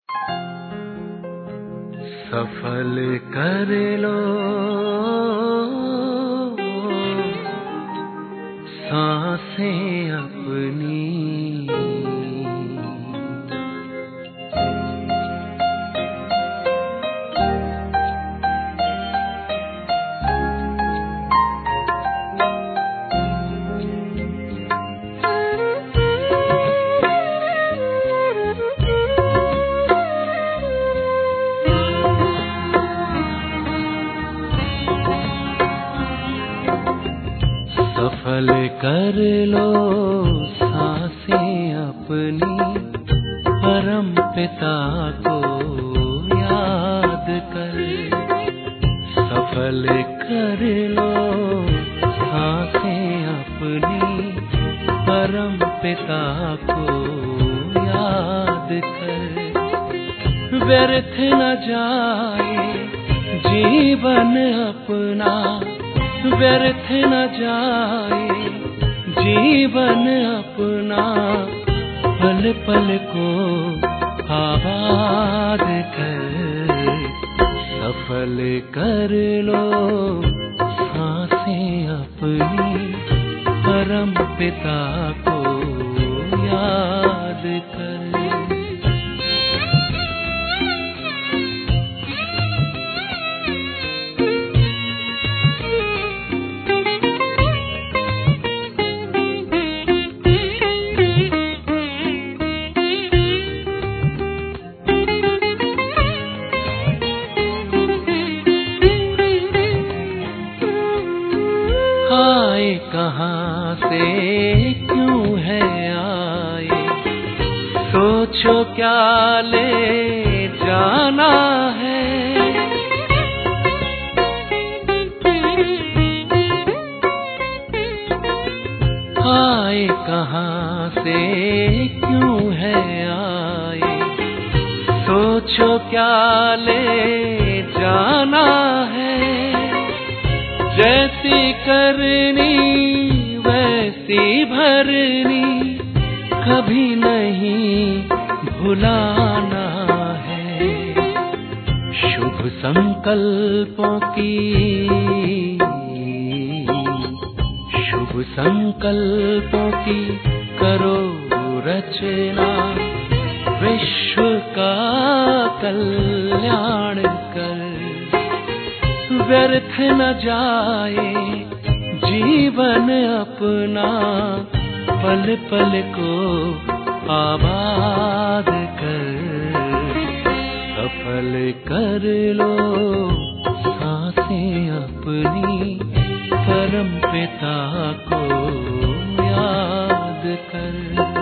सफल कर लो सांसें अपनी, सफल कर लो सांसें अपनी, परम पिता को याद कर। सफल कर लो सांसें अपनी, परम पिता को याद कर। व्यर्थ न जाए जीवन अपना, व्यर्थ न जाए जीवन अपना, पल पल को आबाद कर। सफल कर लो सांसें अपनी, परम पिता को याद कर। आए कहाँ से क्यों है आए, सोचो क्या ले जाना है। आए कहाँ से क्यों है आए, सोचो क्या ले जाना है। जैसी करनी वैसी भरनी, कभी नहीं भुलाना है। शुभ संकल्पों की, शुभ संकल्पों की करो रचना, विश्व का कल्याण कर। व्यर्थ न जाए जीवन अपना, पल पल को आबाद कर। सफल कर लो सांसें अपनी, परम पिता को याद कर।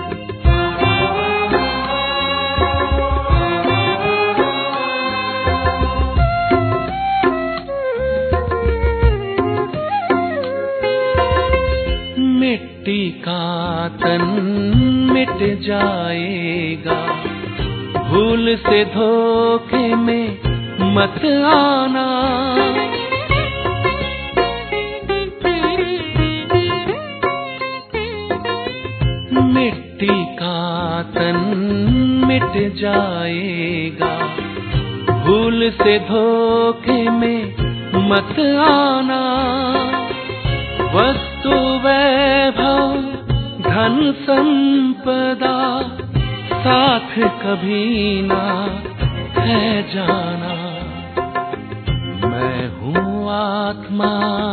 मिट्टी का तन मिट जाएगा, भूल से धोखे में मत आना। मिट्टी का तन मिट जाएगा, भूल से धोखे में मत आना। वस्तु वैभव धन संपदा, साथ कभी ना है जाना। मैं हूँ आत्मा,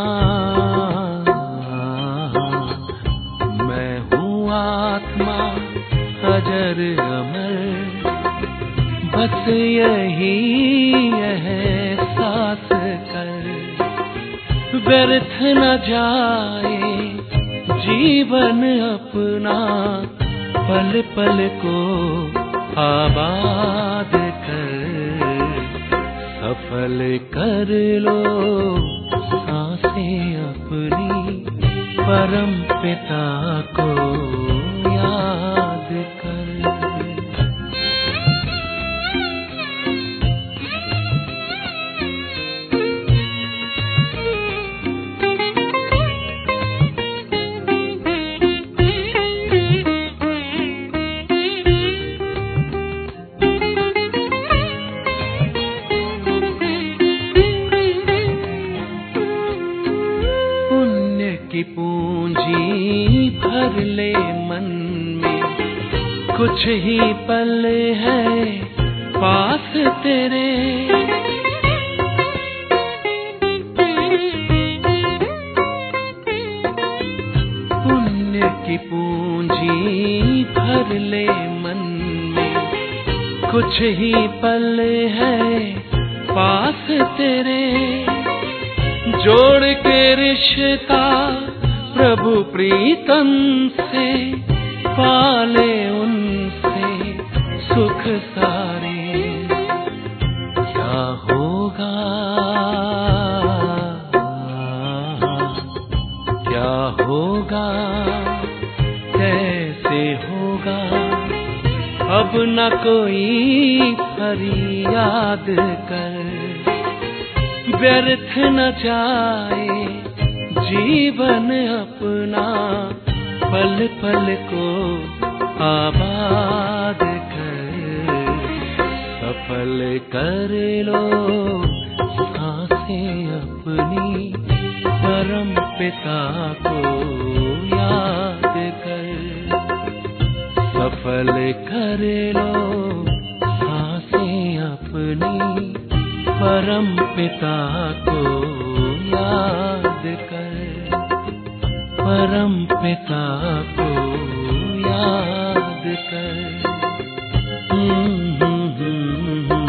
मैं हूँ आत्मा अजर अमर, बस यही एहसास कर। व्यर्थ न जाए जीवन अपना, पल पल को आबाद कर। सफल कर लो सांसें अपनी, परम पिता को याद कर। कुछ ही पल है पास तेरे, पुण्य की पूंजी भर ले मन में, कुछ ही पल है पास तेरे, जोड़ के रिश्ता प्रभु प्रीतम से, पाले उनसे सुख सारे। क्या होगा, क्या होगा, कैसे होगा, अब न कोई फरियाद कर, व्यर्थ न जाए जीवन अपना, पल पल को आबाद कर, सफल कर लो सांसें अपनी, परम पिता को याद कर, सफल कर लो सांसें अपनी, परम पिता को याद कर, परम पिता को याद कर।